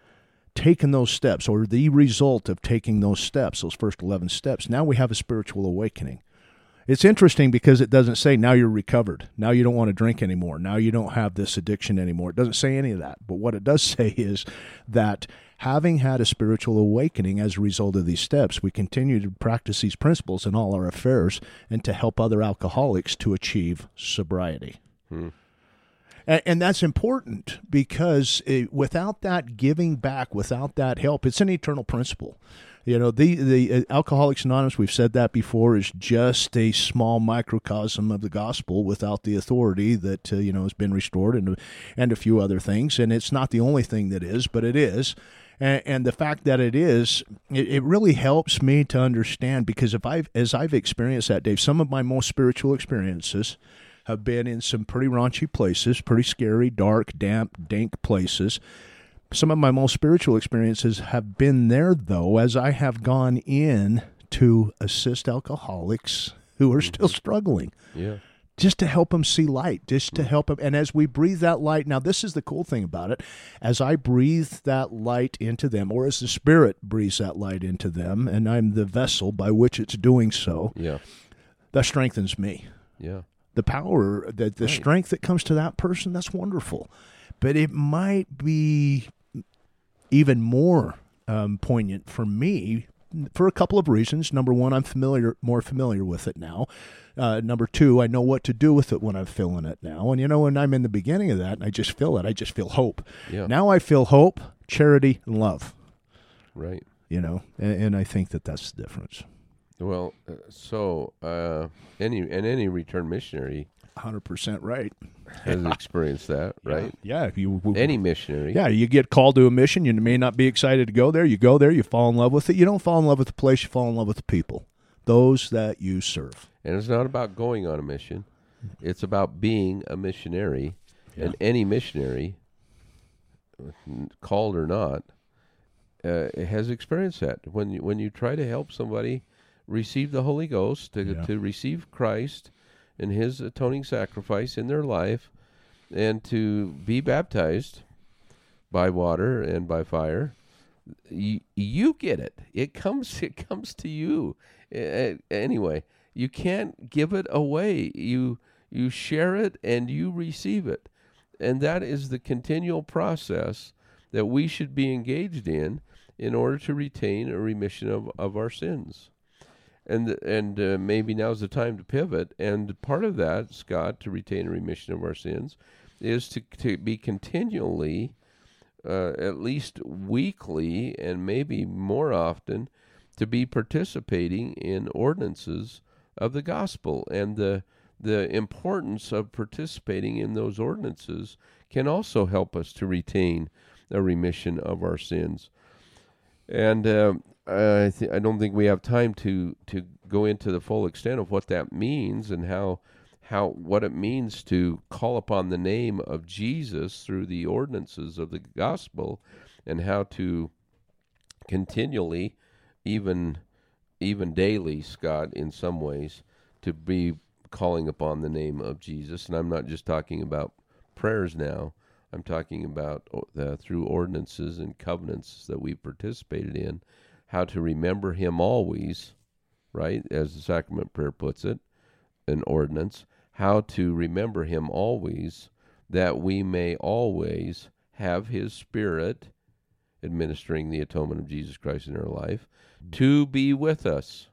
taken those steps, or the result of taking those steps, those first eleven steps, now we have a spiritual awakening. It's interesting because it doesn't say now you're recovered, now you don't want to drink anymore, now you don't have this addiction anymore. It doesn't say any of that. But what it does say is that having had a spiritual awakening as a result of these steps, we continue to practice these principles in all our affairs and to help other alcoholics to achieve sobriety. Hmm. And, and that's important because it, without that giving back, without that help, it's an eternal principle. You know, the, the uh, Alcoholics Anonymous, we've said that before, is just a small microcosm of the gospel without the authority that, uh, you know, has been restored and, and a few other things. And it's not the only thing that is, but it is. And, and the fact that it is, it, it really helps me to understand, because if I've, as I've experienced that, Dave, some of my most spiritual experiences have been in some pretty raunchy places, pretty scary, dark, damp, dank places. Some of my most spiritual experiences have been there, though, as I have gone in to assist alcoholics who are still struggling. Yeah. Just to help them see light, just to help them. And as we breathe that light, now this is the cool thing about it, as I breathe that light into them, or as the Spirit breathes that light into them, and I'm the vessel by which it's doing so, Yeah. that strengthens me. Yeah. The power, the, the Right. strength that comes to that person, that's wonderful. But it might be even more um, poignant for me for a couple of reasons. Number one, I'm familiar, more familiar with it now. Uh, number two, I know what to do with it when I'm feeling it now. And, you know, when I'm in the beginning of that and I just feel it, I just feel hope. Yeah. Now I feel hope, charity, and love, Right. you know, and, and I think that that's the difference. Well, uh, so uh, any and any returned missionary one hundred percent right. has experienced that, right? Yeah. You, Any missionary. Yeah, you get called to a mission. You may not be excited to go there. You go there, you fall in love with it. You don't fall in love with the place, you fall in love with the people, those that you serve. And it's not about going on a mission. It's about being a missionary. Yeah. And any missionary, called or not, uh, has experienced that. When you, when you try to help somebody receive the Holy Ghost, to, Yeah. to receive Christ and His atoning sacrifice in their life, and to be baptized by water and by fire. You, you get it. It comes. It comes to you. Uh, anyway, you can't give it away. You you share it and you receive it, and that is the continual process that we should be engaged in in order to retain a remission of, of our sins. And and uh, maybe now's the time to pivot. And part of that, Scott, to retain a remission of our sins, is to to be continually, uh, at least weekly, and maybe more often, to be participating in ordinances of the gospel. And the the importance of participating in those ordinances can also help us to retain a remission of our sins. And uh, I th- I don't think we have time to, to go into the full extent of what that means and how how what it means to call upon the name of Jesus through the ordinances of the gospel, and how to continually, even even daily, Scott, in some ways, to be calling upon the name of Jesus. And I'm not just talking about prayers now. I'm talking about uh, through ordinances and covenants that we've participated in, how to remember him always, right, as the sacrament prayer puts it, an ordinance, how to remember him always, that we may always have his Spirit administering the atonement of Jesus Christ in our life, to be with us.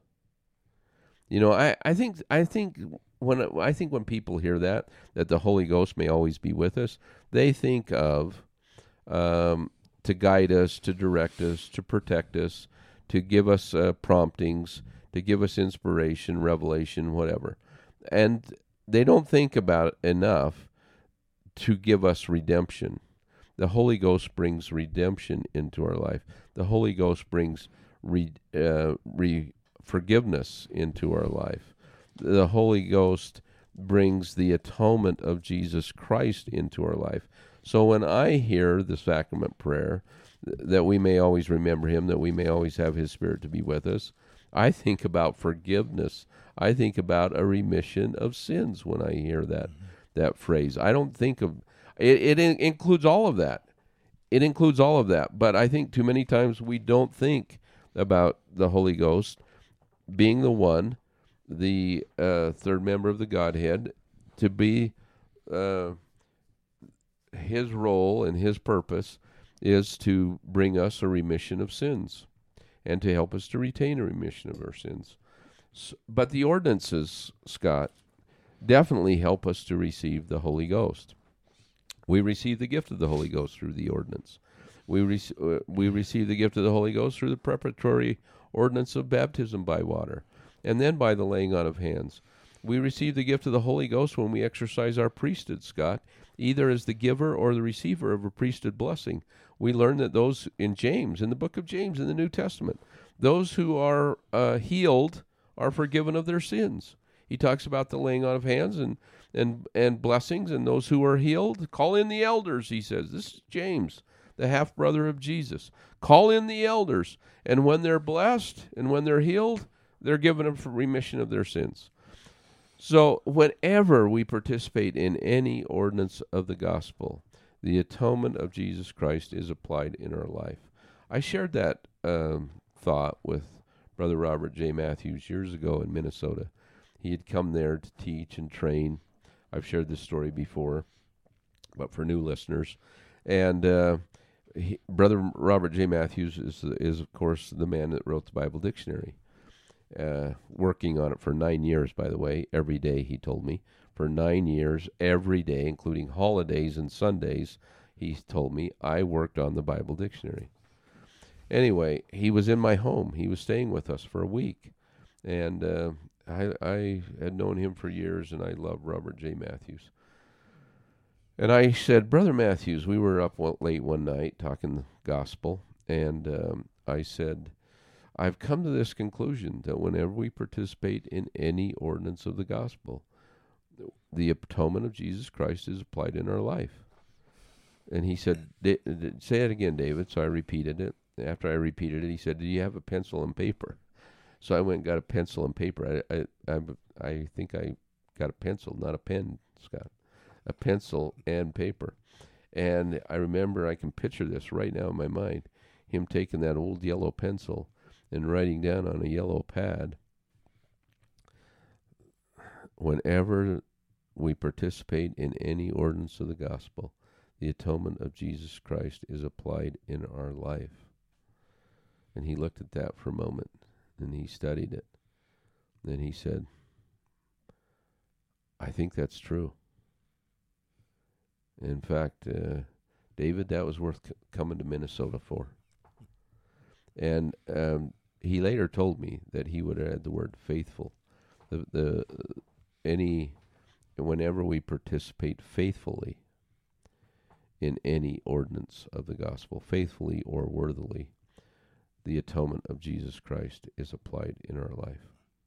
You know, I, I think I think when I think when people hear that, that the Holy Ghost may always be with us, they think of um, to guide us, to direct us, to protect us, to give us uh, promptings, to give us inspiration, revelation, whatever. And they don't think about it enough to give us redemption. The Holy Ghost brings redemption into our life. The Holy Ghost brings re, uh, re, forgiveness into our life. The Holy Ghost brings the atonement of Jesus Christ into our life. So when I hear the sacrament prayer, that we may always remember him, that we may always have his Spirit to be with us, I think about forgiveness. I think about a remission of sins when I hear that mm-hmm. that phrase. I don't think of it, it in, includes all of that. It includes all of that. But I think too many times we don't think about the Holy Ghost being the one, the uh, third member of the Godhead, to be uh, his role and his purpose is to bring us a remission of sins and to help us to retain a remission of our sins. So, but the ordinances, Scott, definitely help us to receive the Holy Ghost. We receive the gift of the Holy Ghost through the ordinance. We, re- uh, we receive the gift of the Holy Ghost through the preparatory ordinance of baptism by water, and then by the laying on of hands. We receive the gift of the Holy Ghost when we exercise our priesthood, Scott, either as the giver or the receiver of a priesthood blessing. We learn that those in James, in the book of James in the New Testament, those who are uh, healed are forgiven of their sins. He talks about the laying on of hands and, and, and blessings, and those who are healed, call in the elders, he says. This is James, the half-brother of Jesus. Call in the elders, and when they're blessed and when they're healed, they're given a remission of their sins. So whenever we participate in any ordinance of the gospel, the atonement of Jesus Christ is applied in our life. I shared that um, thought with Brother Robert J. Matthews years ago in Minnesota. He had come there to teach and train. I've shared this story before, but for new listeners. And uh, he, Brother Robert J. Matthews is, is, of course, the man that wrote the Bible Dictionary. Uh, working on it for nine years, by the way, every day, he told me. For nine years, every day, including holidays and Sundays, he told me, I worked on the Bible Dictionary. Anyway, he was in my home. He was staying with us for a week. And uh, I, I had known him for years, and I love Robert J. Matthews. And I said, Brother Matthews, we were up late one night talking the gospel, and um, I said, I've come to this conclusion that whenever we participate in any ordinance of the gospel, the atonement of Jesus Christ is applied in our life. And he said, say it again, David. So I repeated it. After I repeated it, he said, do you have a pencil and paper? So I went and got a pencil and paper. I I, I, I think I got a pencil, not a pen, Scott. a pencil and paper. And I remember, I can picture this right now in my mind, him taking that old yellow pencil and writing down on a yellow pad, whenever we participate in any ordinance of the gospel, the atonement of Jesus Christ is applied in our life. And he looked at that for a moment, and he studied it. Then he said, I think that's true. In fact, uh, David, that was worth c- coming to Minnesota for. And um, he later told me that he would add the word faithful. The the uh, any whenever we participate faithfully in any ordinance of the gospel, faithfully or worthily, the atonement of Jesus Christ is applied in our life.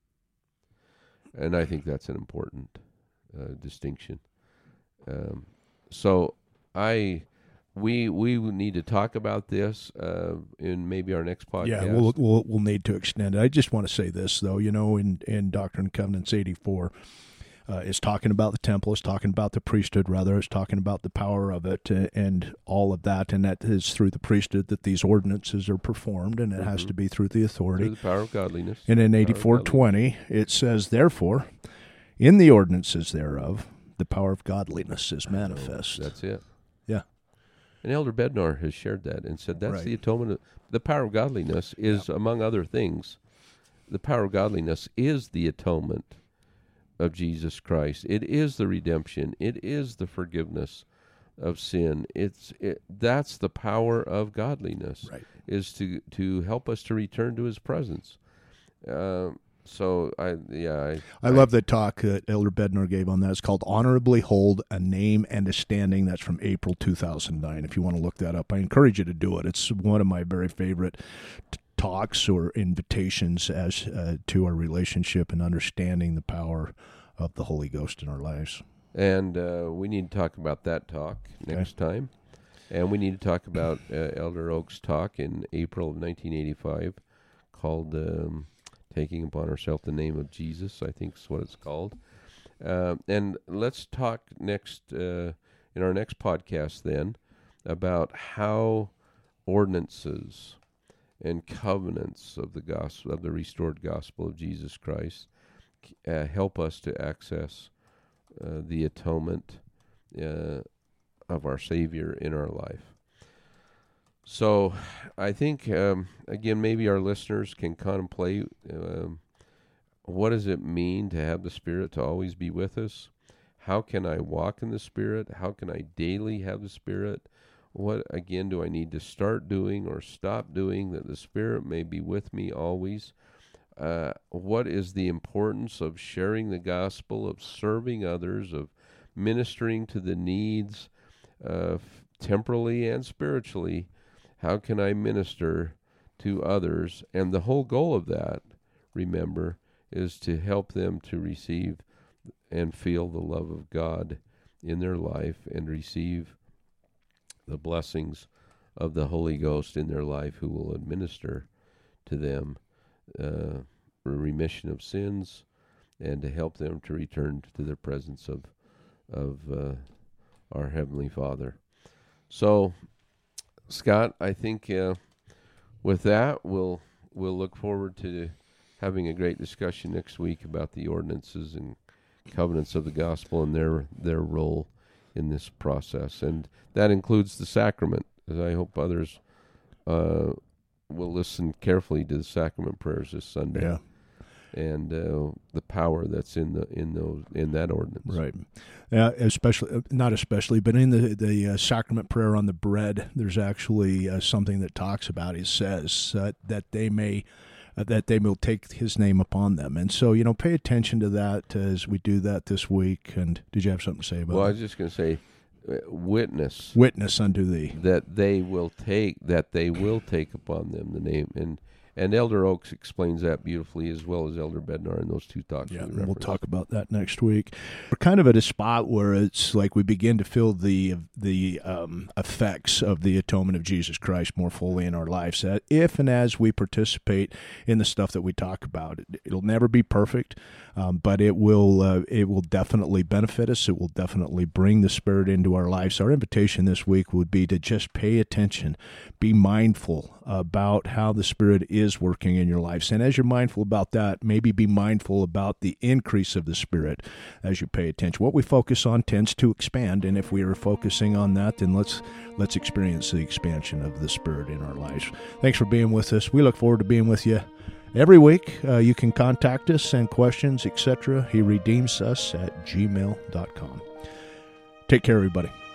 And I think that's an important uh, distinction. Um, so I, we we need to talk about this uh, in maybe our next podcast. Yeah, we'll, we'll we'll need to extend it. I just want to say this though, you know, in in Doctrine and Covenants eighty-four. Uh, it's talking about the temple, it's talking about the priesthood, rather, it's talking about the power of it uh, and all of that, and that is through the priesthood that these ordinances are performed, and it mm-hmm. has to be through the authority. Through the power of godliness. And in eighty-four twenty, it says, therefore, in the ordinances thereof, the power of godliness is manifest. Oh, that's it. Yeah. And Elder Bednar has shared that and said that's right. the atonement. Of, the power of godliness is, yeah. among other things, the power of godliness is the atonement of Jesus Christ. It is the redemption. It is the forgiveness of sin. It's it, that's the power of godliness, right. is to to help us to return to His presence. Um, so I yeah I, I, I love the talk that Elder Bednar gave on that. It's called "Honorably Hold a Name and a Standing." That's from April two thousand nine. If you want to look that up, I encourage you to do it. It's one of my very favorite T- talks or invitations as uh, to our relationship and understanding the power of the Holy Ghost in our lives. And uh, we need to talk about that talk next okay. time. And we need to talk about uh, Elder Oak's talk in April of nineteen eighty-five called um, Taking Upon Ourselves the Name of Jesus, I think is what it's called. Uh, and let's talk next uh, in our next podcast then about how ordinances and covenants of the gospel, of the restored gospel of Jesus Christ, uh, help us to access uh, the atonement uh, of our Savior in our life. So I think, um, again, maybe our listeners can contemplate um, what does it mean to have the Spirit to always be with us? How can I walk in the Spirit? How can I daily have the Spirit? What, again, do I need to start doing or stop doing that the Spirit may be with me always? Uh, what is the importance of sharing the gospel, of serving others, of ministering to the needs uh, temporally and spiritually? How can I minister to others? And the whole goal of that, remember, is to help them to receive and feel the love of God in their life and receive the blessings of the Holy Ghost in their life, who will administer to them uh, remission of sins and to help them to return to the presence of of uh, our Heavenly Father. So, Scott, I think uh, with that, we'll we'll look forward to having a great discussion next week about the ordinances and covenants of the gospel and their their role in this process, and that includes the sacrament. As I hope others uh, will listen carefully to the sacrament prayers this Sunday, yeah. and uh, the power that's in the in those in that ordinance. Right. Uh, especially, not especially, but in the the uh, sacrament prayer on the bread, there's actually uh, something that talks about. It says uh, that they may. Uh, that they will take His name upon them. And so, you know, pay attention to that as we do that this week. And did you have something to say about Well, that? I was just going to say, uh, witness. Witness unto thee. That they will take, that they will take upon them the name. And And Elder Oaks explains that beautifully, as well as Elder Bednar in those two talks. Yeah, we and we'll referenced. talk about that next week. We're kind of at a spot where it's like we begin to feel the the um, effects of the atonement of Jesus Christ more fully in our lives. Uh, If and as we participate in the stuff that we talk about, it, it'll never be perfect, um, but it will uh, it will definitely benefit us. It will definitely bring the Spirit into our lives. Our invitation this week would be to just pay attention, be mindful about how the Spirit is working in your lives. And as you're mindful about that, maybe be mindful about the increase of the Spirit as you pay attention. What we focus on tends to expand, and if we are focusing on that, then let's let's experience the expansion of the Spirit in our lives. Thanks for being with us. We look forward to being with you every week. Uh, you can contact us, send questions, et cetera. He redeems us at gmail dot com. Take care, everybody.